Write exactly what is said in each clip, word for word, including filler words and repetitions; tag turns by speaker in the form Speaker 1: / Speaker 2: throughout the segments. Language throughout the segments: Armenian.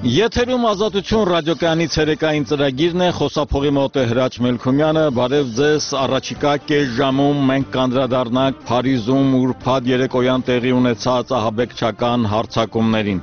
Speaker 1: Եթերում ազատություն ռադիոկայանի ցերեկային ծրագիրն է, խոսափողի մոտ է Հրաչ Մելքումյանը, բարև ձեզ, առաջիկա կես ժամում մենք կանդրադառնանք Փարիզում ուրբաթ երեկոյան տեղի ունեցած ահաբեկչական հարձակումներին։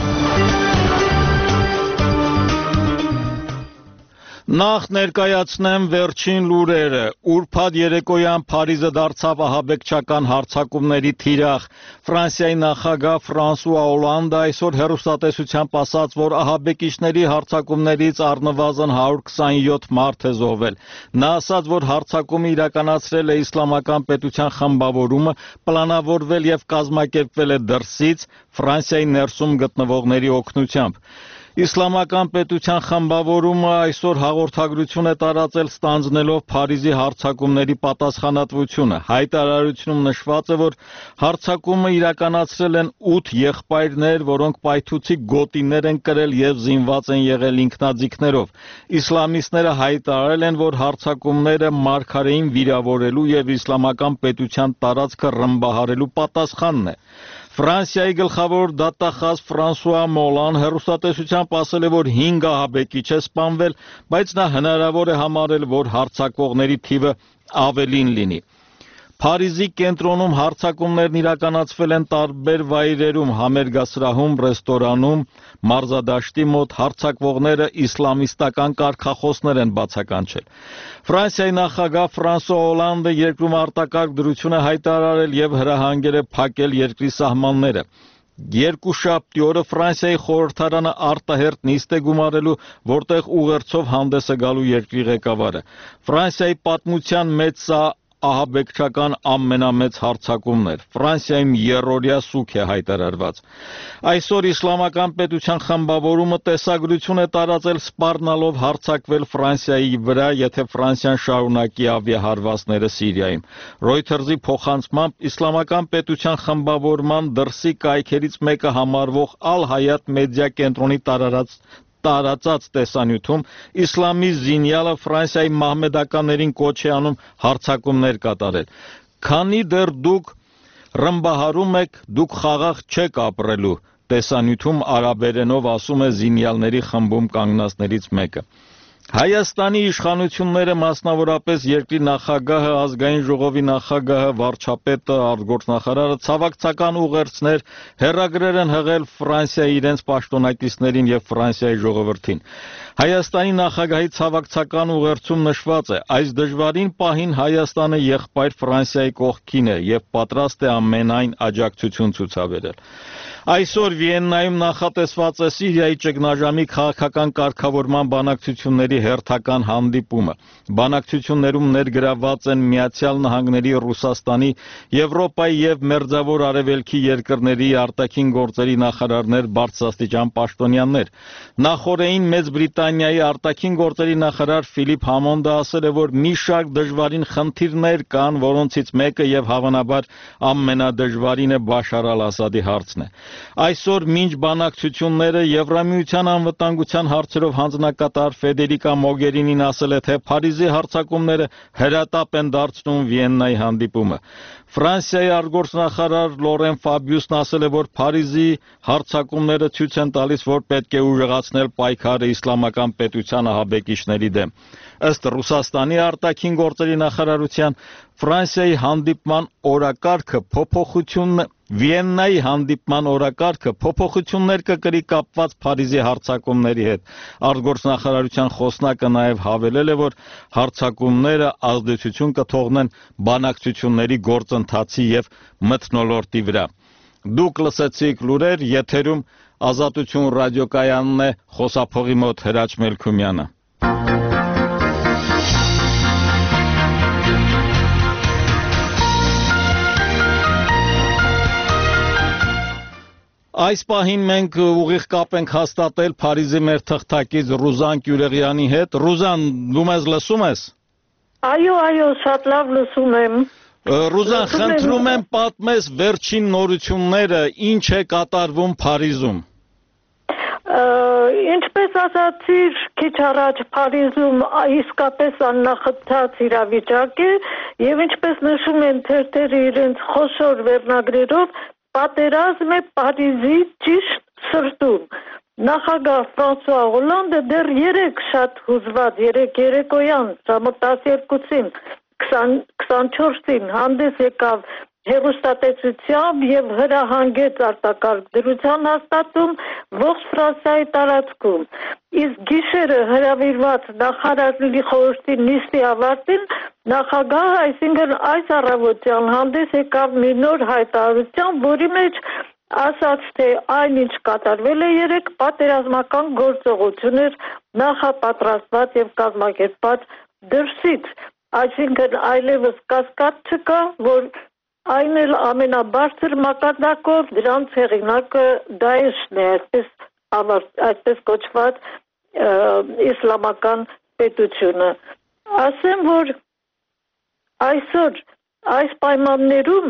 Speaker 1: Նախ ներկայացնեմ վերջին լուրերը։ Ուրբաթ երեկոյան Փարիզը դարձավ ահաբեկչական հարձակումների թիրախ։ Ֆրանսիայի նախագահ Ֆրանսուଆ Օլանդը այսօր հեռուստատեսությամբ ասաց, որ ահաբեկիչների հարձակումներից առնվազն հարյուր քսանյոթ մարդ է զոհվել։ Նա ասաց, որ հարձակումը իրականացրել է Իսլամական պետության խմբավորումը, պլանավորվել եւ կազմակերպվել է դրսից Ֆրանսիայի ներսում գտնվողների օգնությամբ։ Իսլամական պետության խմբավորումը այսօր հաղորդագրություն է տարածել ստանձնելով Փարիզի հարձակումների պատասխանատվությունը։ Հայտարարությունում նշված է, որ հարձակումը իրականացրել են ութ եղբայրներ, որոնք պայթուցիկ գոտիներ են կրել եւ զինված են եղել ինքնաձիգներով։ Իսլամիստները հայտարարել են, որ հարձակումները մարգարեին վիրավորելու եւ իսլամական պետության տարածքը ռմբահարելու պատասխանն է։ Ֆրանսիայի գլխավոր դատախազ Ֆրանսուଆ Մոլան հեռուստատեսությամբ ասել է, որ հինգ ահաբեկիչ է սպանվել, բայց նա հնարավոր է համարել, որ հարձակվողների թիվը ավելին լինի։ Փարիզի կենտրոնում հարձակումներն իրականացվել են տարբեր վայրերում, համերգասրահում, ռեստորանում, մարզադաշտի մոտ հարձակվողները իսլամիստական կարգախոսներ են բացականչել։ Ֆրանսիայի նախագահ Ֆրանսուଆ Օլանդը երկրում արտակարգ դրություն է հայտարարել եւ հրահանգել է փակել երկրի սահմանները։ Երկուշաբթի օրը Ֆրանսիայի խորհրդարանը արտահերթ նիստ է գումարելու, որտեղ ուղերձով հանդես է գալու երկրի ղեկավարը։ Ֆրանսիայի պատմության մեջ սա ահաբեկչական ամենամեծ հարձակումն էր։ Ֆրանսիայում երրորդյա սուգ է հայտարարված։ Այսօր Իսլամական պետության խմբավորումը տեսագրություն է տարածել սպառնալով հարձակվել Ֆրանսիայի վրա, եթե Ֆրանսիան շարունակի ավիահարվածները Սիրիայում։ Reuters-ի փոխանցմամբ Իսլամական պետության խմբավորման դրսի կայքերից մեկը համարվող Ալ-Հայաթ մեդիա կենտրոնի տարածած տարածած տեսանյութում իսլամի զինյալը Ֆրանսիայի մահմեդականներին կոչ է անում հարձակումներ կատարել։ Քանի դեռ դուք ռմբահարում եք, դուք խաղաղ չեք ապրելու, տեսանյութում արաբերենով ասում է զինյալների խմբում կանգնածներից մեկը։ Հայաստանի իշխանությունները, մասնավորապես երկրի նախագահը, ազգային ժողովի նախագահը, վարչապետը, արտգործնախարարը ցավակցական ուղերձներ, հեռագրեր են հղել Ֆրանսիայի իրենց պաշտոնակիցներին եւ Ֆրանսիայի ժողովրդին։ Հայաստանի նախագահի ցավակցական ուղերձում նշված է. այս դժվարին պահին Հայաստանը եղբայր Ֆրանսիայի կողքին է եւ պատրաստ է ամենայն աջակցություն ցուցաբերել։ Այսօր Վիեննայում նախատեսված է Սիրիայի ճգնաժամի քաղաքական կարգավորման բանակցությունների հերթական հանդիպումը։ Բանակցություններում ներգրավված են Միացյալ Նահանգների, Ռուսաստանի, Եվրոպայի եւ Մերձավոր Արևելքի երկրների արտաքին գործերի նախարարներ, բարձրաստիճան պաշտոնյաներ։ Նախորդին Մեծ Բրիտանիայի արտաքին գործերի նախարար Ֆիլիպ Համոնդը ասել է, որ մի շարք դժվարին խնդիրներ կան, որոնցից մեկը եւ հավանաբար ամենադժվարին է Բաշար Ալ-Ասադի հարցն է։ Այսօր մինչ բանակցությունները Եվրամիության անվտանգության հարցերով հանձնակատար Ֆեդերիկա Մոգերինին ասել է, թե Փարիզի հարձակումները հրատապ են դարձնում Վիեննայի հանդիպումը։ Ֆրանսիայի արտգործնախարար Լորեն Ֆաբիուսն ասել է, որ Փարիզի հարձակումները ցույց են տալիս, որ պետք է ուժեղացնել պայքարը իսլամական պետության ահաբեկիչների դեմ։ Ըստ Ռուսաստանի արտաքին գործերի նախարարության Ֆրանսիայի հանդիպման օրակարգը փոփոխություն Վիեննայի հանդիպման օրակարգը փոփոխություններ կկրի կապված Փարիզի հարձակումների հետ։ Արտգործնախարարության խոսնակը նաև հավելել է, որ հարձակումները ազդեցություն կթողնեն բանակցությունների գործընթացի եւ մթնոլորտի վրա։ Դուք լսեցիք լուրեր, եթերում Ազատություն ռադիոկայանն է, խոսափողի մոտ Հրաչ Մելքումյանը։ Այս պահին մենք ուղիղ կապ ենք հաստատել Փարիզի մեր թղթակից Ռուզան Կյուրեղյանի հետ։ Ռուզան, դու մեզ լսում ես։
Speaker 2: Այո, այո, շատ լավ լսում եմ։
Speaker 1: Ռուզան, խնդրում եմ պատմես վերջին նորությունները, ինչ է կատարվում Փարիզում։
Speaker 2: Ինչպես ասացիր, քիչ առաջ Փարիզում իսկապես աննախընթաց իրավիճակ է եւ ինչպես նշում են թերթերը իրենց խոշոր վերնագրերով, պատերազմ է Փարիզի ճիշտ սրտում։ Նախագահ Ֆրանսուଆ Օլանդը դեռ երեք շատ հուզված, երեք երեկոյան ժամը տասներկուսին քսանչորսին հանդես եկավ հեռուստատեսությամբ եւ հրահանգեց արտակարգ դրության հաստատում ողջ Ֆրանսիայի տարածքում։ Իսկ գիշերը հրավիրված նախարարների խորհրդի նիստի ավարտին նախագահը, այսինքն այս առավոտյան հանդես եկավ մի նոր հայտարարությամբ, որի մեջ ասաց, թե այնինչ կատարվել է երեք պատերազմական գործողություններ նախապատրաստված եւ կազմակերպված դրսից, այսինքն այլևս կասկած չկա, որ այն էլ ամենաբարձր մակարդակով դրանց հեղինակը Դաեշն է, այսպես այսպես կոչված իսլամական պետությունը։ Ասեմ, որ այսօր այս պայմաններում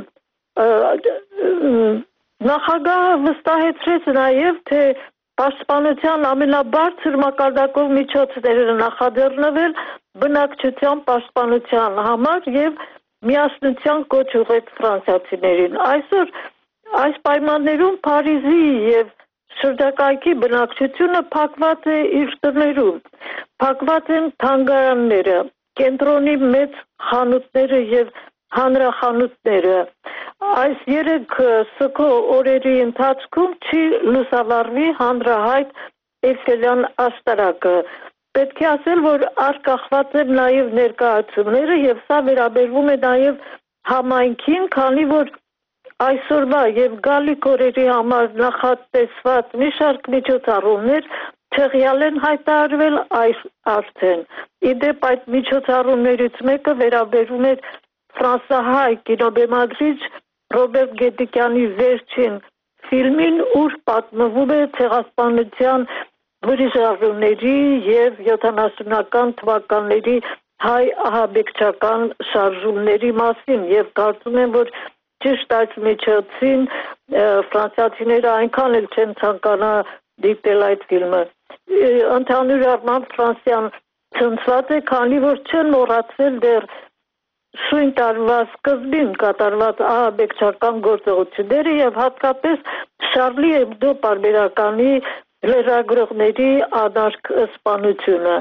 Speaker 2: նախագահը վստահեցրեց նաև, թե պաշտպանության ամենաբարձր մակարդակով միջոցներ են նախաձեռնվել բնակչության պաշտպանության համար եւ միասնության կոչ ուղղեց ֆրանսիացիներին։ Այսօր այս պայմաններում Փարիզի եւ շրջակայքի բնակչությունը փակված է իր տներում, փակված են թանգարանները, կենտրոնի մեծ խանութները եւ հանրախանութները։ Այս երեք սգո օրերի ընթացքում չի լուսավարվի հանրահայտ Էյֆելյան աշտարակը։ Պետք է ասել, որ արկախված են նաև ներկայացումները եւ սա վերաբերվում է նաև համայնքին, քանի որ այսօրվա եւ գալիք օրերի համար նախատեսված մի շարք միջոցառումներ տեղյալ են հայտարարվել այս արդեն։ Իդեպ այդ միջոցառումներից մեկը վերաբերում է ֆրանսահայ կինոբեմադրիչ Ռոբերտ Գետիկյանի վերջին ֆիլմին, ուր պատմվում է ցեղասպանության վրիժառուների եւ յոթանասունական թվականների հայ ահաբեկչական շարժումների մասին եւ կարծում եմ, որ ճիշտ այս միջոցին ֆրանսիացիները այնքան էլ չեն ցանկանա դիտել այդ ֆիլմը։ Ընդհանուր առմամբ Ֆրանսիան ցնցված է, քանի որ չեն մոռացել դեռ շույն տարվա սկզբին կատարված ահաբեկչական գործողությունները եւ հատկապես Շարլի Էբդո պարբերականի լրագրողների անարգ սպանությունը։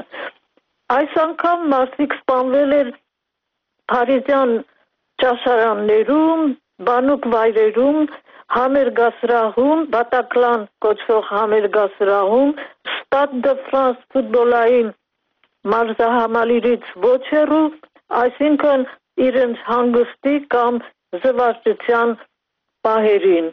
Speaker 2: Այս անգամ մարդիկ սպանվել են փարիզյան ճաշարաններում, բանուկ վայրերում, համերգասրահում, Բատակլան կոչվող համերգասրահում, Stade de France ֆուտբոլային մարզահամալիրից ոչ հեռու, այսինքն իրենց հանգստի կամ զվարճության պահերին։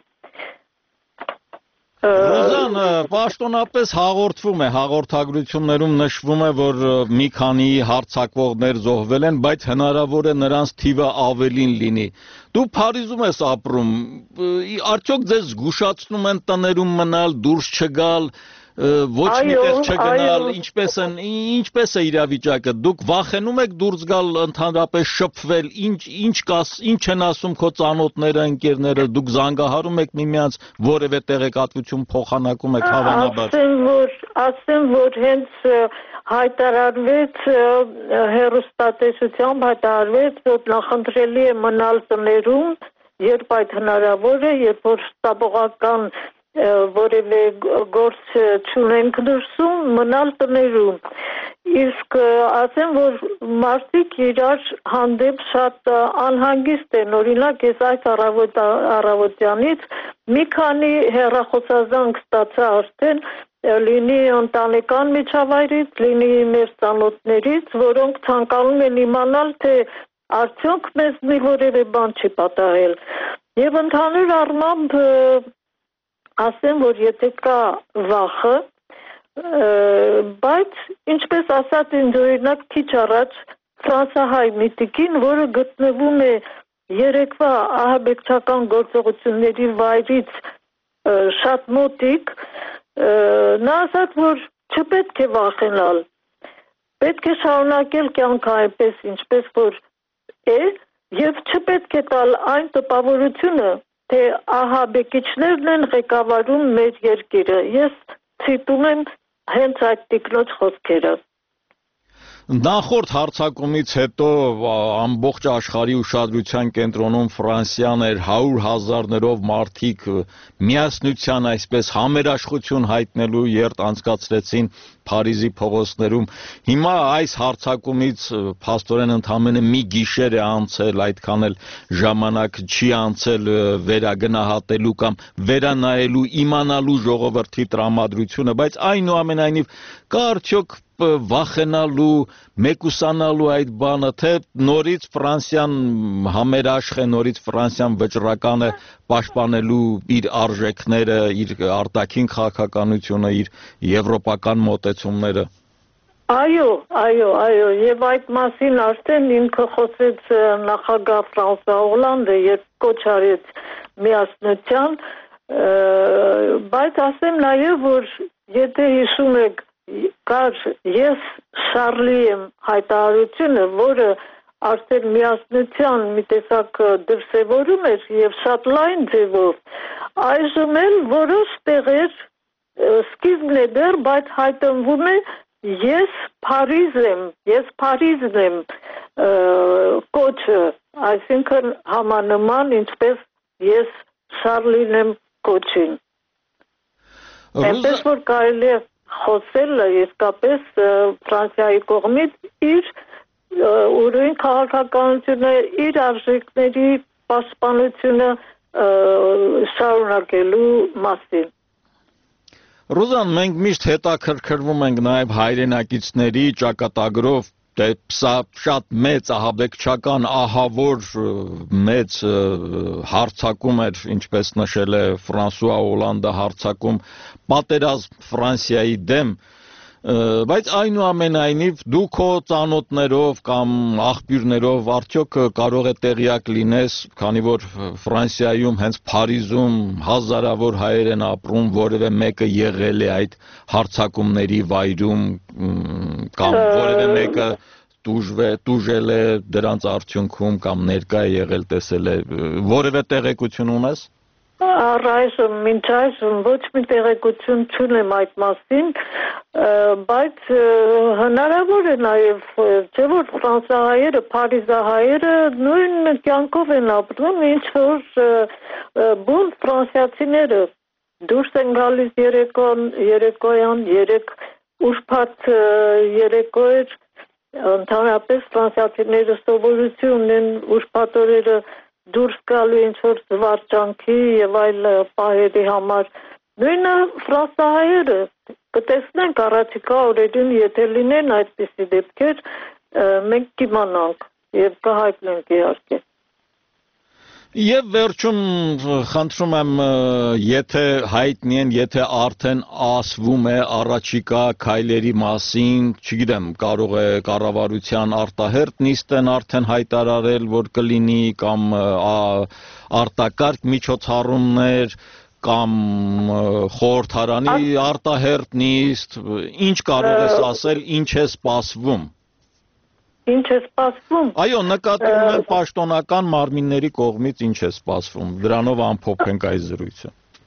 Speaker 1: Ռոզան, պաշտոնապես հաղորդվում է, հաղորդագրություններում նշվում է, որ մի քանի հարձակվողներ զոհվել են, բայց հնարավոր է նրանց թիվը ավելին լինի։ Դու Փարիզում ես ապրում, արդյոք ձեզ զգուշացնում են տներում մնալ, դուրս չգալ, ոչ միտեղ չգնալ, ինչպես են, ինչպես է իրավիճակը, դուք վախենում եք դուրս գալ, ընդհանրապես շփվել, ինչ ինչ կաս, ինչ են ասում քո ծանոթները, ընկերները, դուք զանգահարում եք միմյանց, որևէ տեղեկատվություն փոխանակում եք հավանաբար։
Speaker 2: Ասեմ, որ ասեմ, որ հենց հայտարարվեց հեռուստատեսությամբ հայտարարվեց, որ նախընտրելի է մնալ տներում, երբ այդ հնարավոր է, երբ որ շտաբողական որևէ գործ չունենք դրսում, մնալ տներում։ Իսկ ասեմ, որ մարդիկ իրար հանդեպ շատ անհանգիստ են, օրինակ ես այս առավոտյանից մի քանի հեռախոսազանգ ստացա արդեն, լինի ընտանեկան միջավայրից, լինի մեր ծանոթներից, որոնք ցանկանում են իմանալ, թե արդյոք մեզ մի որևէ բան չի պատահել։ Եվ ընդհանուր առմամբ ասեմ, որ եթե կա վախը, բայց ինչպես ասած ինձ օրինակ քիչ առաջ ֆրանսահայ միտիկին, որը գտնվում է երեկվա ահաբեկչական գործողությունների վայրից շատ մոտիկ, նա ասաց, որ չպետք է վախենալ, պետք է շարունակել կյանքը այնպես, ինչպես որ է, եւ չպետք է տալ այն տպավորությունը, թե ահաբեկիչներն են ղեկավարում մեր երկիրը։ Ես ցիտում եմ հենց այդ տիկնոջ խոսքերը։
Speaker 1: Նախորդ հարձակումից հետո ամբողջ աշխարհի ուշադրության կենտրոնում Ֆրանսիան էր հարյուր հազարներով մարդիկ միասնության այսպես համերաշխություն հայտնելու երթ անցկացրեցին Փարիզի փողոցներում հիմա այս հարձակումից փաստորեն ընդամենը մի գիշեր է անցել այդքան էլ ժամանակ չի անցել վերագնահատելու կամ վերանայելու իմանալու ժողովրդի տրամադրությունը բայց այնուամենայնիվ կա արդյոք վախենալու, մեկուսանալու այդ բանը, թե նորից Ֆրանսիան համերաշխ է, նորից Ֆրանսիան վճռական է պաշտպանելու իր արժեքները, իր արտաքին քաղաքականությունը, իր եվրոպական մոտեցումները։
Speaker 2: Այո, այո, այո, եւ այդ մասին արդեն ինքը խոսեց նախագահ Ֆրանսուଆ Օլանդը, երբ կոչ արեց միասնության, բայց ասեմ նաեւ, որ եթե հիշում եք կար ես Շարլի եմ հայտարարությունը, որը արդեն միասնության մի տեսակ դրսևորում էր եւ շատ լայն ձևով, այժմ էլ որոշ տեղեր սկիզբն է դեռ, բայց հայտնվում է ես Փարիզ եմ, ես Փարիզն եմ կոչը, այսինքն համանման ինչպես ես Շարլին եմ կոչին։ Այնպես որ կարելի է խոսել իսկապես Ֆրանսիայի կողմից իր ուրույն քաղաքականությունը, իր արժեքների պաշտպանությունը շարունակելու մասին։
Speaker 1: Ռուզան, մենք միշտ հետաքրքրվում ենք նաև հայրենակիցների ճակատագրով սա շատ մեծ ահաբեկչական ահավոր մեծ հարձակում էր, ինչպես նշել է Ֆրանսուଆ Օլանդը հարձակում պատերազմ Ֆրանսիայի դեմ, բայց այնուամենայնիվ դու քո ծանոթներով կամ աղբյուրներով արդյոք կարող է տեղյակ լինես, քանի որ Ֆրանսիայում հենց Փարիզում հազարավոր հայեր են ապրում, որևէ մեկը եղել է այդ հարձակումների վայրում կամ որևէ մեկը տուժել է դրանց արդյունքում կամ ներկա է եղել տեսել է, որևէ տեղեկություն ունես։
Speaker 2: Առայժմ, մինչ այժմ ոչ մի տեղեկություն չունեմ այդ մասին, բայց հնարավոր է նաև, չէ՞ որ ֆրանսահայերը, փարիզահայերը նույն կյանքով են ապրում, ինչ որ բուն ֆրանսիացիները դուրս են գալիս երեկոյան, երեկոյան, երեք ուրբաթ երեկոեր, ընդհանրապես ֆրանսիացիները սովորություն ունեն ուրբաթ օրերը դուրս գալու ինչ-որ զվարճանքի եւ այլ պահերի համար։ Նույնը ֆրանսահայերը կտեսնենք առաջիկա օրերին, եթե լինեն այդպիսի դեպքեր, մենք կիմանանք եւ կհայտնենք իհարկե։
Speaker 1: Եվ վերջում խնդրում եմ, եթե հայտնի են, եթե արդեն ասվում է առաջիկա քայլերի մասին, չգիտեմ, կարող է կառավարության արտահերթ նիստ են արդեն հայտարարել, որ կլինի կամ արտակարգ միջոցառումներ կամ խորհրդարանի արտահերթ նիստ, ինչ կարող ես ասել, ինչ է սպասվում։
Speaker 2: Ինչ է սպասվում։
Speaker 1: Այո, նկատի ունեմ պաշտոնական մարմինների կողմից ինչ է սպասվում։ Դրանով ամփոփենք այս զրույցը։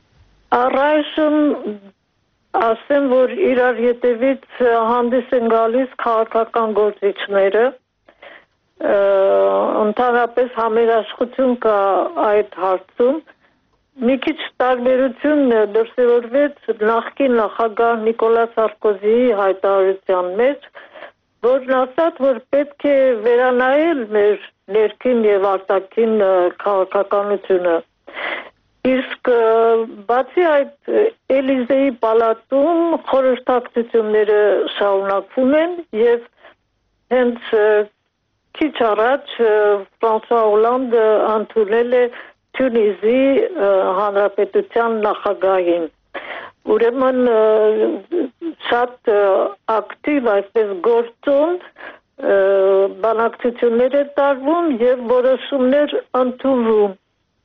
Speaker 2: Առայժմ ասեմ, որ իրար ետևից հանդես են գալիս քաղաքական գործիչները, ընդհանրապես համերաշխություն կա այդ հարցում։ Մի քիչ տարբերություն դրսևորվեց նախկին նախագահ Նիկոլա Սարկոզիի հայտարարության մեջ, որն ասաց, որ պետք է վերանայել մեր ներքին եւ արտաքին քաղաքականությունը։ Իսկ բացի այդ Էլիզեի պալատում խորհրդակցությունները շարունակվում են եւ հենց քիչ առաջ Ֆրանսուଆ Օլանդը ընդունել է Թունիզի հանրապետության նախագահին։ Ուրեմն շատ ակտիվ այսպես գործում բանակցություններ է տարվում եւ որոշումներ ընդունվում։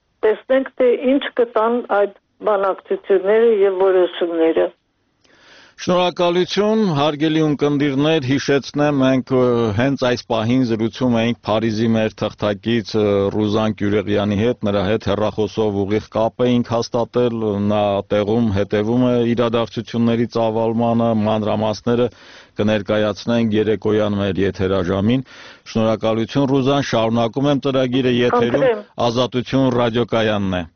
Speaker 2: Տեսնենք թե ինչ կտան այդ բանակցությունները եւ որոշումները։
Speaker 1: Շնորհակալություն, հարգելի ունկնդիրներ, հիշեցնեմ, մենք հենց այս պահին զրուցում էինք Փարիզի մեր թղթակից Ռուզան Կյուրեղյանի հետ, նրա հետ հեռախոսով ուղիղ կապ էինք հաստատել, նա տեղում հետևում է իրադարձությունների ծավալմանը, մանրամասները կներկայացնենք երեկոյան մեր եթերաժամին։ Շնորհակալություն Ռուզան, շարունակում եմ ծրագիրը եթերում, Ազատություն ռադիոկայանն է։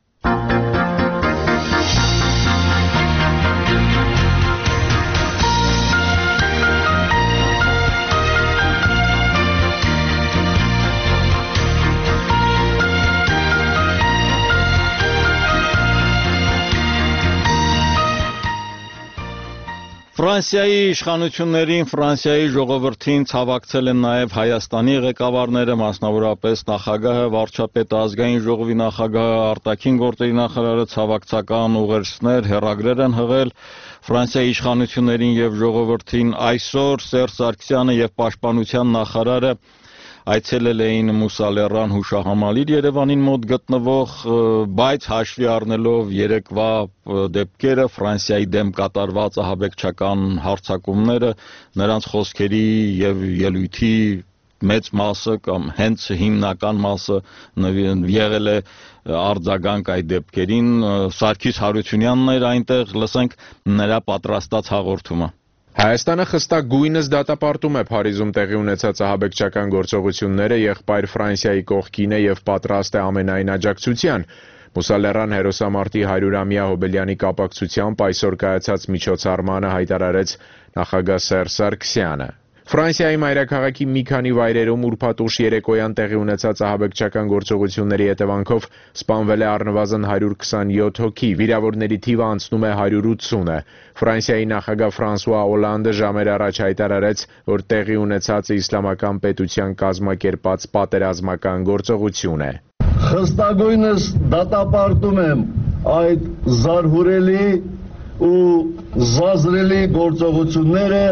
Speaker 1: Ֆրանսիայի իշխանություններին, Ֆրանսիայի ժողովրդին ցավակցել են նաև Հայաստանի ղեկավարները, մասնավորապես նախագահը, վարչապետը, ազգային ժողովի նախագահը, արտաքին գործերի նախարարը, ցավակցական ուղերձներ, հեռագրեր են հղել Ֆրանսիայի իշխանություններին եւ ժողովրդին։ Այսօր Սերժ Սարգսյանը եւ Պաշտպանության նախարարը այցելել էին Մուսալեռան հուշահամալիր Երևանին մոտ գտնվող, բայց հաշվի առնելով երեկվա դեպքերը, Ֆրանսիայի դեմ կատարված ահաբեկչական հարձակումները, նրանց խոսքերի եւ ելույթի մեծ մասը կամ հենց հիմնական մասը եղել է արձագանք այդ դեպքերին, Սարգիս Հարությունյանն էր այնտեղ, լսենք նրա պատրաստած հաղորդումը։
Speaker 3: Հայաստանը խստակ գույնս դատապարտում է Փարիզում տեղի ունեցած ահաբեկչական գործողությունները, եղբայր Ֆրանսիայի կողքին է եւ պատրաստ է ամենայն աջակցության։ Մուսալեռան հերոսամարտի հարյուրամյա հոբելյանի կապակցությամբ այսօր կայացած միջոցառմանը հայտարարեց նախագահ Սերժ Սարգսյանը։ Ֆրանսիայի մայրաքաղաքի մի քանի վայրերում ուրբաթ ուշ երեկոյան տեղի ունեցած ահաբեկչական գործողությունների հետևանքով սպանվել է առնվազն հարյուր քսանյոթ հոգի, վիրավորների թիվը անցնում է հարյուր ութսունը։ Ֆրանսիայի նախագահ Ֆրանսուଆ Օլանդը ժամեր առաջ հայտարարեց, որ տեղի ունեցածը իսլամական պետության կազմակերպած պատերազմական գործողություն է։
Speaker 4: Խստագույնս դատապարտում եմ այդ զարհուրելի ու զազրելի գործողությունները,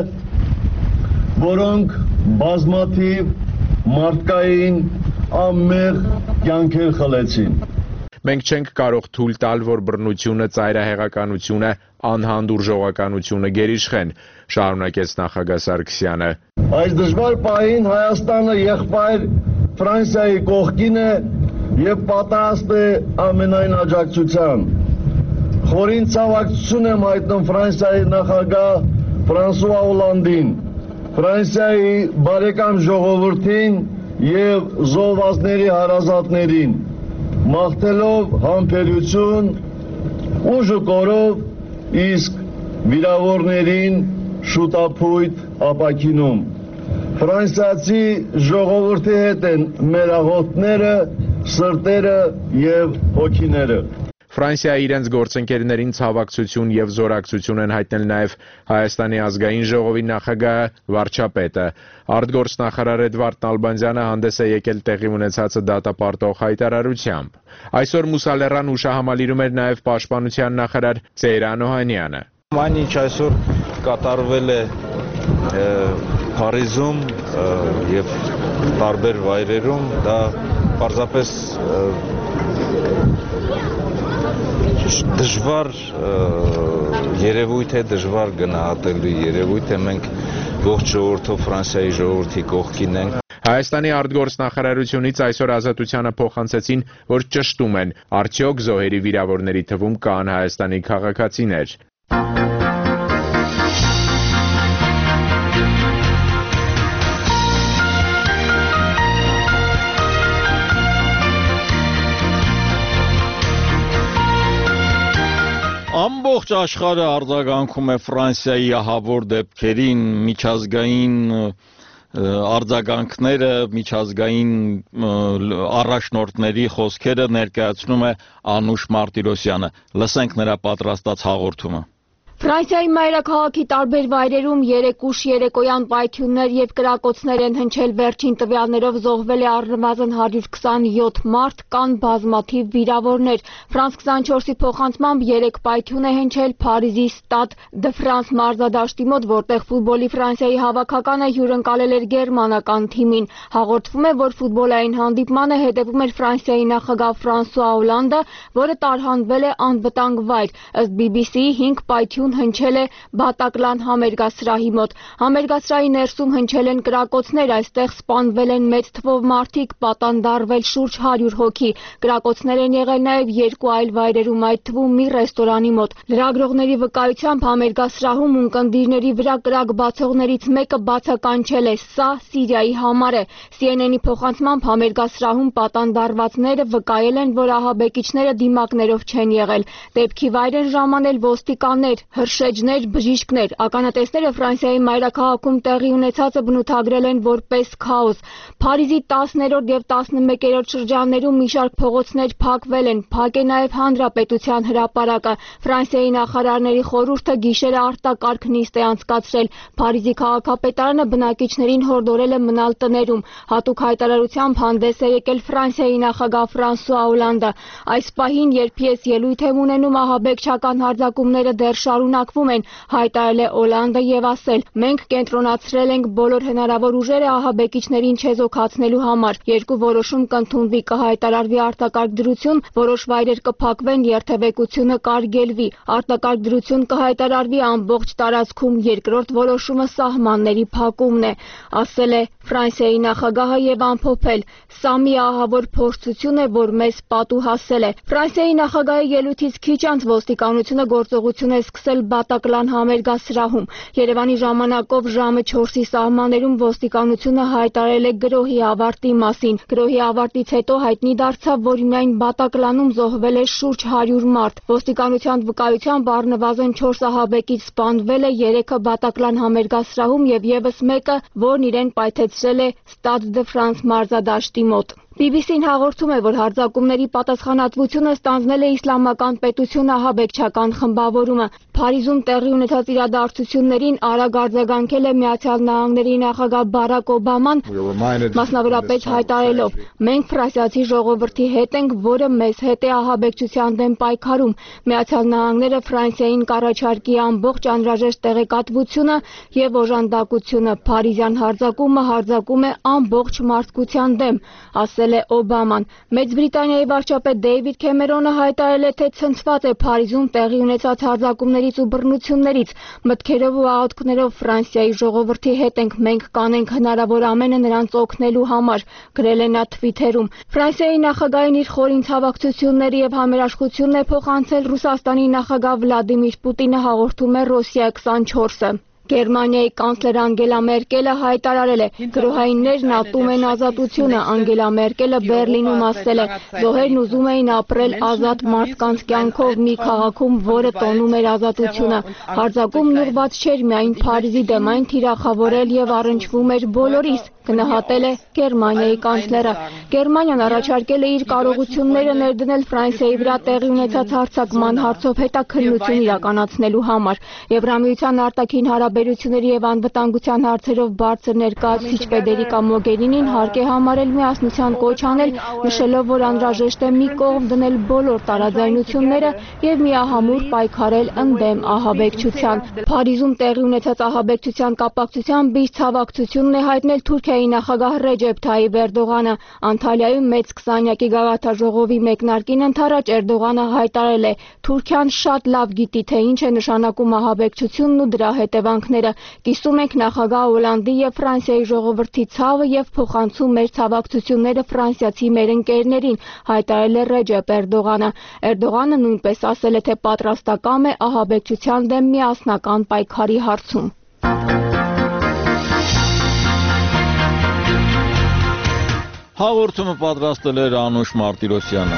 Speaker 4: որոնք բազմաթիվ մարդկային անմեղ կյանքեր խլեցին։
Speaker 3: Մենք չենք կարող թույլ տալ, որ բռնությունը, ծայրահեղականությունը, անհանդուրժողականությունը գերիշխեն, շարունակեց նախագահ Սարգսյանը։
Speaker 4: Այս դժվար պահին Հայաստանը եղբայր Ֆրանսիայի կողքին է եւ պատրաստ է ամենայն աջակցության։ Խորին ցավակցություն եմ հայտնում Ֆրանսիայի նախագահ Ֆրանսուଆ Օլանդին, Ֆրանսիայի բարեկամ ժողովրդին եւ զոհվածների հարազատներին, մաղթելով համբերություն, ուժ ու կորով, իսկ վիրավորներին շուտափույթ ապաքինում։ Ֆրանսիացի ժողովրդի հետ են մեր աղոթները, սրտերը եւ հոգիները։
Speaker 3: Ֆրանսիայի իրենց գործընկերներին ցավակցություն եւ զորակցություն են հայտնել նաեւ Հայաստանի ազգային ժողովի նախագահը, վարչապետը։ Արտգործնախարար Էդվարդ Նալբանդյանը հանդես է եկել տեղի ունեցածը դատապարտող հայտարարությամբ։ Այսօր Մուսալեռան հուշահամալիրում էր նաեւ Պաշտպանության նախարար Ծեյրան Օհանյանը։
Speaker 5: Այն ինչ այսօր կատարվել է Փարիզում եւ տարբեր վայրերում, դա պարզապես դժվար երևույթ է, դժվար գնահատելու երևույթ է, մենք ողջ ժողովրդով Ֆրանսիայի ժողովրդի կողքին ենք։
Speaker 3: Հայաստանի արտգործնախարարությունից այսօր Ազատությանը փոխանցեցին, որ ճշտում են, արդյոք զոհերի վիրավորների թվում կան Հայաստանի քաղաքացիներ։
Speaker 1: Ամբողջ աշխարհը արձագանքում է Ֆրանսիայի ահավոր դեպքերին, միջազգային արձագանքները, միջազգային առաջնորդների խոսքերը ներկայացնում է Անուշ Մարտիրոսյանը։ Լսենք նրա պատրաստած հաղորդումը։
Speaker 6: Ֆրանսիայի մայրաքաղաքի տարբեր վայրերում երեկ ուշ երեկոյան պայթյուններ եւ կրակոցներ են հնչել, վերջին տվյալներով զոհվել է առնվազն հարյուր քսանյոթ մարդ, կան բազմաթիվ վիրավորներ։ Ֆրանս քսանչորսի փոխանցմամբ երեք պայթյուն է հնչել Փարիզի Ստադ դե Ֆրանս մարզադաշտի մոտ, որտեղ ֆուտբոլի Ֆրանսիայի հավաքականը հյուրընկալել էր գերմանական թիմին։ Հաղորդվում է, որ ֆուտբոլային հանդիպմանը հետևում էր Ֆրանսիայի նախագահ Ֆրանսուଆ Օլանդը, որը տարհանվել է անվտանգ վայր։ Ըստ բի բի սի-ի հինգ պայթյուն փոփոխություն հնչել է Բատակլան համերգասրահի մոտ։ Համերգասրահի ներսում հնչել են կրակոցներ, այստեղ սպանվել են մեծ թվով մարդիկ, պատանդարվել շուրջ հարյուր հոգի։ Կրակոցներ են եղել նաև երկու այլ վայրերում, այդ թվում մի ռեստորանի մոտ։ Լրագրողների վկայությամբ համերգասրահում ունկնդիրների վրա կրակ բացողներից մեկը բացականչել է. «Սա Սիրիայի համար է»։ C N N-ի փոխանցմամբ համերգասրահում պատանդարվածները վկայել են, որ ահաբեկիչները դիմակներով չեն եղել։ Դեպքի վայր են ժամանել ոստիկաններ, հրշեջներ, բժիշկներ։ Ականատեսները Ֆրանսիայի մայրաքաղաքում տեղի ունեցածը բնութագրել են որպես քաոս։ Փարիզի տասներորդ եւ տասնմեկերորդ շրջաններում մի շարք փողոցներ փակվել են, փակ է նաև Հանրապետության հրապարակը։ Ֆրանսիայի նախարարների խորհուրդը գիշերը արտակարգ նիստ է անցկացրել։ Փարիզի քաղաքապետարանը բնակիչներին հորդորել է մնալ տներում։ Հատուկ հայտարարությամբ հանդես է եկել Ֆրանսիայի նախագահ Ֆրանսուଆ Օլանդը։ Այս պահին, երբ ես ելույթ եմ ունենում, ահաբեկչական հարձակումները դեռ շարունակվում են, հայտարարել է Օլանդը եւ ասել. «Մենք կենտրոնացրել ենք բոլոր հնարավոր ուժերը ահաբեկիչներին չեզոքացնելու համար։ Երկու որոշում կընդունվի, կհայտարարվի արտակարգ դրություն, որոշ վայրեր կփակվեն, երթևեկությունը կարգելվի։ Արտակարգ դրություն կհայտարարվի ամբողջ տարածքում, երկրորդ որոշումը սահմանների փակումն է», ասել է Ֆրանսիայի նախագահը եւ ամփոփել. «Սա մի ահավոր փորձություն է, որ մեզ պատու հասել է»։ Ֆրանսիայի նախագահի ելույթից քիչ անց ոստիկանությունը գործողություն է սկսել Բատակլան համերգասրահում։ Երևանի ժամանակով ժամը չորսի սահմաններում ոստիկանությունը հայտարարել է գրոհի ավարտի մասին։ Գրոհի ավարտից հետո հայտնի դարձավ, որ միայն Բատակլանում զոհվել է շուրջ հարյուր մարդ։ Ոստիկանության վկայությամբ առնվազն չորս ահաբեկիչ սպանվել է, երեքը Բատակլան համերգասրահում եւ եւս մեկը, որն իրեն պայթեցրել է Stade de France մարզադաշտի մոտ։ B B C-ն հաղորդում է, որ հարձակումների պատասխանատվությունը ստանձնել է Իսլամական պետություն ահաբեկչական խմբավորումը։ Փարիզում տեղի ունեցած իրադարձություններին արագ արձագանքել է Միացյալ Նահանգների նախագահ Բարակ Օբաման, մասնավորապես հայտարարելով. «Մենք ֆրանսիացի ժողովրդի հետ ենք, որը մեզ հետ է ահաբեկչության դեմ պայքարում։ Միացյալ Նահանգները Ֆրանսիային կառաջարկի ամբողջ անհրաժեշտ տեղեկատվությունը եւ օժանդակությունը։ Փարիզյան հարձակումը հարձակում է ամբողջ մարդկության դեմ», ասել է Օբաման։ Մեծ Բրիտանիայի վարչապետ Դեյվիդ Քեմերոնը հայտարարել է, թե ցնցված է Փարիզում տեղի ունեցած հարձակումներից ու բռնություններից։ Մտքերով ու աղոթքներով Ֆրանսիայի ժողովրդի հետ ենք, մենք կանենք հնարավոր ամենը նրանց օգնելու համար, գրել է նա թվիթերում։ Ֆրանսիայի նախագահին իր խորին ցավակցությունները եւ համերաշխությունն է փոխանցել Ռուսաստանի նախագահ Վլադիմիր Պուտինը, հաղորդում է Ռոսիա քսանչորսը։ Գերմանիայի կանցլեր Անգելա Մերկելը հայտարարել է. «Գրոհայիններն ատում են ազատությունը»։ Անգելա Մերկելը Բերլինում ասել է. «Զոհերն ուզում էին ապրել ազատ մարդկանց կյանքով մի քաղաքում, որը տոնում էր ազատությունը։ Հարձակումն ուղղված չէր միայն Փարիզի դեմ, այն թիրախավորել եւ առնչվում էր բոլորիս», գնահատել է Գերմանիայի կանցլերը։ Գերմանիան առաջարկել է իր կարողությունները ներդնել Ֆրանսիայի վրա տեղի ունեցած հարձակման հարցով հետաքննություն իրականացնելու համար։ Եվրամիության արտաքին հարաբերությունների եւ անվտանգության հարցերով բարձր ներկայացուցիչ Ֆեդերիկա Մոգերինին հարկ է համարել միասնության կոչ անել, նշելով, որ անհրաժեշտ է մի կողմ դնել բոլոր տարաձայնությունները եւ միահամուռ պայքարել ընդդեմ ահաբեկչության։ Փարիզում տեղի ունեցած ահաբեկչության կապակցությամբ իր ցավակցությունն է հայտնել Թուրքիայի նախագահ Ռեջեփ Թայիպ Էրդողանը։ Անտալիայում մեծ քսանյակի գաղափարժողովի մեկնարկին ընդառաջ Էրդողանը հայտարարել է. «Թուրքիան շատ լավ գիտի, թե ինչ է նշանակում ահաբեկչությունն ու դրա հետևանքները։ Կիսում ենք նախագահ Օլանդի եւ Ֆրանսիայի ժողովրդի ցավը եւ փոխանցում մեր ցավակցությունները ֆրանսիացի մեր ընկերներին», հայտարարել է Ռեջեփ Էրդողանը։ Էրդողանը նույնպես ասել է, թե պատրաստակամ է ահաբեկչության դեմ միասնական պայքարի հարցում։
Speaker 1: Հաղորդումը պատրաստել էր Անուշ Մարտիրոսյանը։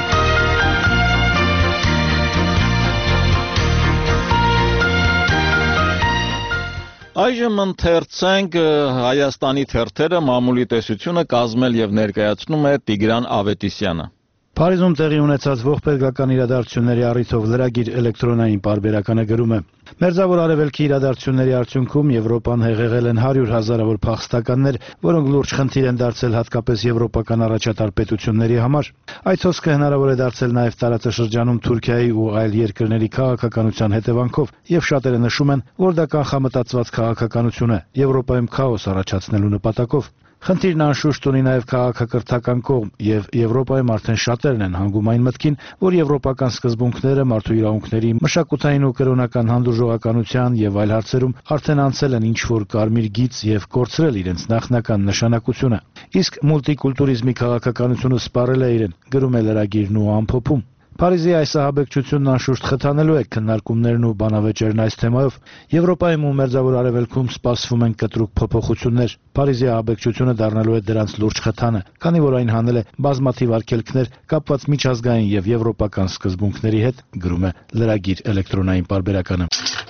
Speaker 1: Այժմ ընթերցենք Հայաստանի թերթերը, մամուլի տեսությունը կազմել եւ ներկայացնում է Տիգրան Ավետիսյանը։
Speaker 7: Փարիզում տեղի ունեցած ողբերգական իրադարձությունների առիթով լրագիր էլեկտրոնային պարբերականը գրում է. «Մերձավոր Արևելքի իրադարձությունների արդյունքում Եվրոպան հեղեղել են հարյուր հազարավոր փախստականներ, որոնք լուրջ խնդիր են դարձել հատկապես եվրոպական առաջատար պետությունների համար։ Այդ հոսքը հնարավոր է դարձել նաև տարածաշրջանում Թուրքիայի ու այլ երկրների քաղաքականության հետևանքով, եւ շատերը նշում են, որ դա կանխամտածված քաղաքականություն է, Եվրոպայում քաոս առաջացնելու նպատակով։ Խնդիրն անշուշտ ունի նաև քաղաքակրթական կողմ, եւ Եվրոպայում արդեն շատերն են հանգում այն մտքին, որ եվրոպական սկզբունքները մարդու իրավունքների, մշակութային ու կրոնական հանդուրժողականության եւ այլ հարցերում արդեն անցել են ինչ-որ կարմիր գիծ եւ կորցրել իրենց նախնական նշանակությունը։ Իսկ մուլտիկուլտուրիզմի քաղաքականությունը սպառել է իրեն, գրում է լրագիրն ու ամփոփում։ Փարիզի այս ահաբեկչությունն անշուշտ խթանելու է քննարկումներն ու բանավեճերն այս թեմայով։ Եվրոպայում ու Մերձավոր Արևելքում սպասվում են կտրուկ փոփոխություններ։ Փարիզի ահաբեկչությունը դառնալու է դրանց լուրջ խթանը, քանի որ այն հանել է բազմաթիվ արգելքներ կապված միջազգային եւ եվրոպական սկզբունքների հետ, գրում է լրագիր էլեկտրոնային պարբերականը։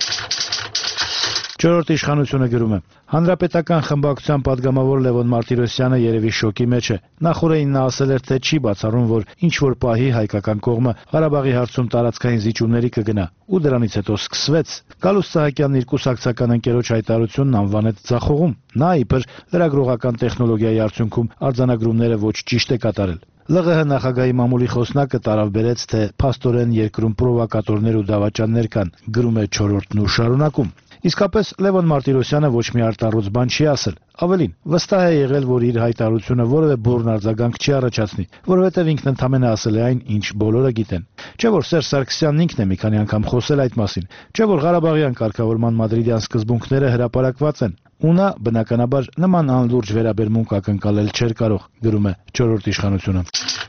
Speaker 7: Չորրորդ իշխանությունը գրում է. Հանրապետական խմբակցության падգամավոր Լևոն Մարտիրոսյանը երևի շոկի մեջ է։ Նախորդին նա ասել էր, թե չի բացառում, որ ինչ-որ պահի հայկական կողմը Ղարաբաղի հարցում տարածքային զիջումների կգնա, ու դրանից հետո սկսվեց։ Գալուստ Սահակյանն իր կուսակցական ընկերոջ հայտարարությունն անվանեց ձախողում։ Նա իբր լրագրողական տեխնոլոգիայի արդյունքում արձանագրումները ոչ ճիշտ է կատարել։ ԼՂՀ նախագահի մամուլի խոսնակը տարավ-բերեց, թե փաստորեն երկրում պրովոկատորներ ու դավաճաններ կան, գրում է չորրորդն ու շարունակում։ Իսկապես Լևոն Մարտիրոսյանը ոչ մի արտառոց բան չի ասել։ Ավելին, վստահ է եղել, որ իր հայտարարությունը որևէ բուռն արձագանք չի առաջացնի, որովհետև ինքն ընդամենը ասել է այն, ինչ բոլորը գիտեն։ Չէ՞ որ Սերժ Սարգսյանն ինքն է մի քանի անգամ խոսել այդ մասին։ Չէ՞ որ Ղարաբաղյան կարգավորման մադրիդյան սկզբունքները հրապարակված են։ Ու նա, բնականաբար, նման անլուրջ վերաբերմունք ակնկալել չէր կարող, գրում է չորրորդ իշխանությունը։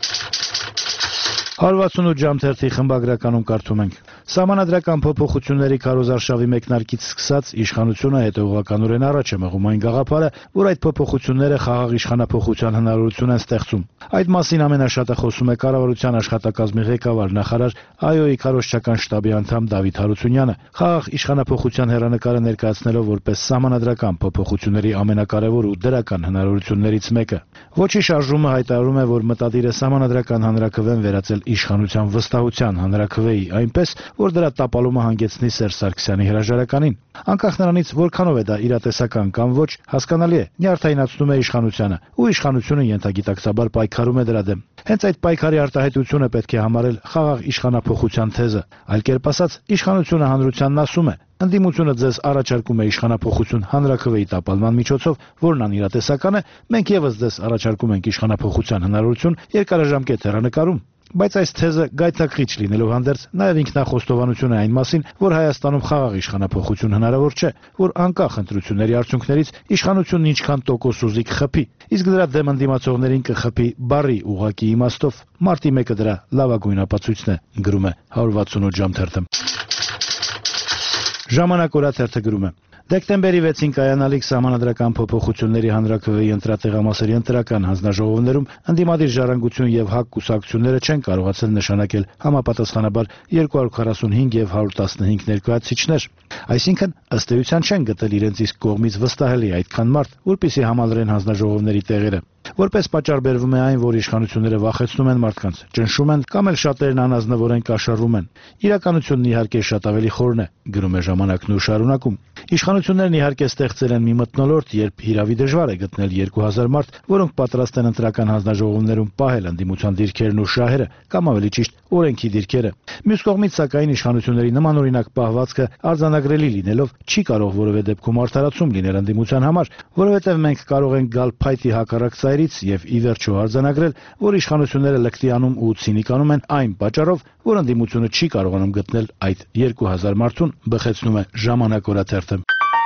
Speaker 7: հարվածունութ ժամ թերթի խմբագրականում կարդում ենք. Սահմանադրական փոփոխությունների քարոզարշավի մեկնարկից սկսած իշխանությունը հետևողականորեն առաջ է մղում այն գաղափարը, որ այդ փոփոխությունները խաղաղ իշխանափոխության հնարավորություն են ստեղծում։ Այդ մասին ամենաշատը խոսում է կառավարության աշխատակազմի ղեկավար նախարար ԱՅՈ-ի քարոզչական շտաբի անդամ Դավիթ Հարությունյանը, խաղաղ իշխանափոխության հեռանկարը ներկայացնելով որպես սահմանադրական փոփոխությունների ամենակարևոր ու դրական հնարավորություններից մեկը։ Ոչի շարժումը հայտարարում է, որ մտադիր է սահմանադրական հանրաքվեն վերածել իշխանության վստահության հանրաքվեի, այնպես, որ դրա տապալումը հանգեցնի Սերժ Սարգսյանի հրաժարականին։ Անկախ նրանից, որքանով է դա իրատեսական կամ ոչ, հասկանալի է, նյարդայնացնում է իշխանությանը, ու իշխանությունը ենթագիտակցաբար պայքարում է դրա դեմ։ Հենց այդ պայքարի արտահայտությունը պետք է համարել խաղաղ իշխանափոխության թեզը։ Այլ կերպ ասած, իշխանությունը հանրությանն ասում է. ընդդիմությունը ձեզ առաջարկում է իշխանափոխություն հանրաքվեի տապալման միջոցով, որն անիրատեսական է, մենք եւս ձեզ առաջարկում ենք իշխանափոխության հնարավորություն երկարաժամկետ հեռանկարում։ Բայց այս թեզը գայթակղիչ լինելով հանդերձ նաև ինքնախոստովանություն է այն մասին, որ Հայաստանում խաղաղ իշխանափոխություն հնարավոր չէ, որ անկախ ընտրությունների արդյունքներից իշխանությունն ինչքան տոկոս ուզի կխփի, իսկ դրա դեմ ընդդիմացողներին կխփի բառի ուղղակի իմաստով։ Մարտի մեկը դրա լավագույն ապացույցն է, գրում է հարյուր վաթսունութ ժամ թերթը։ Ժամանակ օրաթերթը գրում է. Դեկտեմբերի վեցին կայանալիք սահմանադրական փոփոխությունների հանրաքվեի ընտրատեղամասերի ընտրական հանձնաժողովներում ընդդիմադիր ժառանգություն եւ ՀԱԿ կուսակցությունները չեն կարողացել նշանակել համապատասխանաբար երկու հարյուր քառասունհինգ եւ հարյուր տասնհինգ ներկայացուցիչներ։ Այսինքն, ըստ էության չեն գտել իրենց իսկ կողմից վստահելի այդքան մարդ, որպեսզի համալրեն հանձնաժողովների տեղերը։ Որպես պատճառ բերվում է այն, որ իշխանությունները վախեցնում են մարդկանց, ճնշում են կամ էլ շատերն անազնվորեն կաշառում են։ Իրականությունն իհարկե շատ ավելի խորն է, գրում է ժամանակն ու շարունակում։ Իշխանություններն իհարկե ստեղծել են մի մթնոլորտ, երբ հիրավի դժվար է գտնել երկու հազար մարդ, որոնք պատրաստ են ընտրական հանձնաժողովներում պահել ընդդիմության դիրքերն ու շահերը, կամ ավելի ճիշտ, օրենքի դիրքերը։ Մյուս կողմից, սակայն, իշխանությունների նմանօրինակ պահվածքը արձանագրելի լինելով չի կարող որևէ դեպքում արդարացում լինել ընդդիմության համար, որովհետև մենք կարող ենք գալ փայտի հակառակ ծայրից եւ ի վերջո արձանագրել, որ իշխանությունները լկտի անում ու ցինիկանում են այն պատճառով, որ ընդդիմությունը չի կարողանում գտնել այդ երկու հազար մարդուն, բխեցնում է ժամանակ օրաթերթը։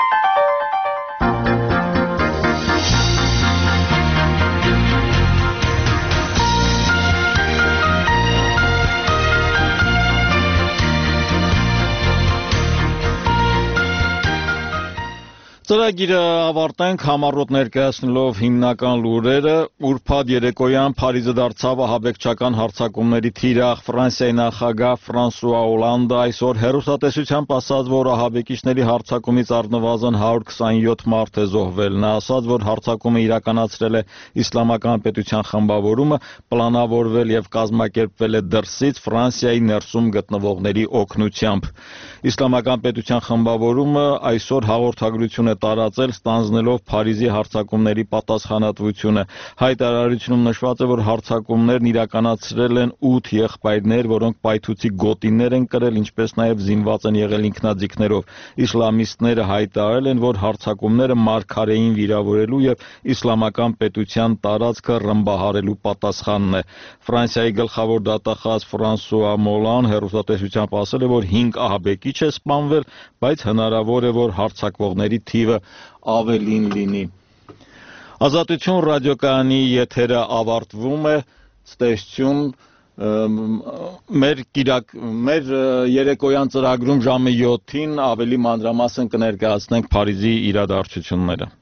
Speaker 1: Ծրագիրը ավարտենք համառոտ ներկայացնելով հիմնական լուրերը։ Ուրբաթ երեկոյան Փարիզը դարձավ ահաբեկչական հարձակումների թիրախ։ Ֆրանսիայի նախագահ Ֆրանսուଆ Օլանդը այսօր հեռուստատեսությամբ ասաց, որ ահաբեկիչների հարձակումից առնվազն հարյուր քսանյոթ մարդ է զոհվել։ Նա ասաց, որ հարձակումը իրականացրել է Իսլամական պետության խմբավորումը, պլանավորվել եւ կազմակերպվել է դրսից Ֆրանսիայի ներսում գտնվողների օգնությամբ։ Իսլամական պետության խմբավորումը այսօր հաղորդագրություն է տարածել, ստանձնելով Փարիզի հարձակումների պատասխանատվությունը։ Հայտարարությունում նշված է, որ հարձակումներն իրականացրել են ութ եղբայրներ, որոնք պայթուցիկ գոտիներ են կրել, ինչպես նաև զինված են եղել ինքնաձիգներով։ Իսլամիստները հայտարարել են, որ հարձակումները մարգարեին վիրավորելու եւ իսլամական պետության տարածքը ռմբահարելու պատասխանն է։ Ֆրանսիայի գլխավոր դատախազ Ֆրանսուଆ Մոլան հեռուստատեսությամբ ասել է, որ հինգ ահաբեկիչ է սպանվել, բայց հնարավոր է, որ հարձակվողների թիվը ավելին լինի։ Ազատություն ռադիոկայանի եթերը ավարտվում է, ստեսություն մեր կիրակ մեր երեկոյան ծրագրում ժամը յոթին ավելի մանրամասն կներկայացնենք Փարիզի իրադարձությունները։